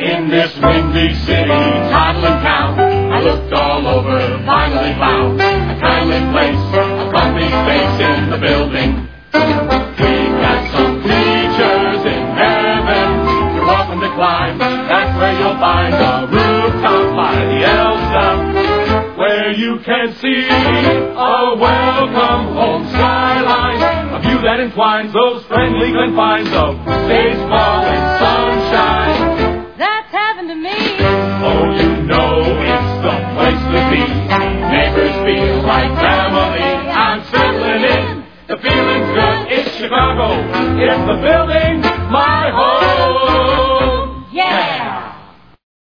In this windy city, toddling town, I looked all over, finally found a kindly place, a comfy space in the building. We've got some features in heaven, you're welcome to climb. That's where you'll find a rooftop by the Elsa, where you can see a welcome home skyline, a view that entwines those friendly confines of baseball and sunshine. That's heaven to me. Oh, you know it's the place to be. Neighbors feel like family. I'm settling in. The feeling's good. It's Chicago. It's the building